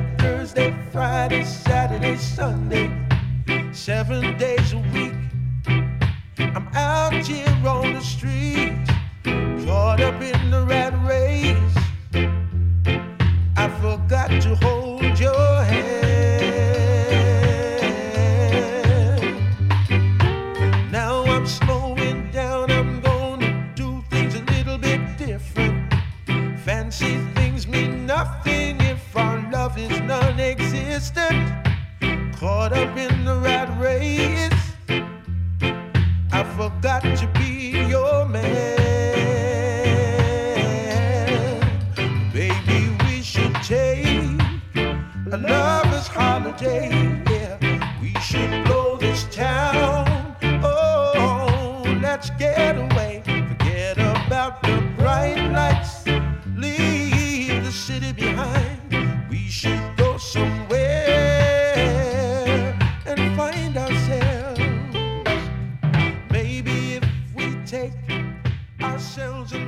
Thursday, Friday, Saturday, Sunday, 7 days a week. I'm out here on the street, caught up in the rat race. I forgot to hold your hand. Now I'm slowing down, I'm gonna do things a little bit different. Fancy things mean nothing if our love is non-existent. Caught up in the rat race, I forgot to be your man. Baby, we should take a lover's holiday. Yeah, we should blow this town. Oh, let's get away. Forget about the bright lights. Leave the city behind. We should go somewhere and find ourselves. Maybe if we take ourselves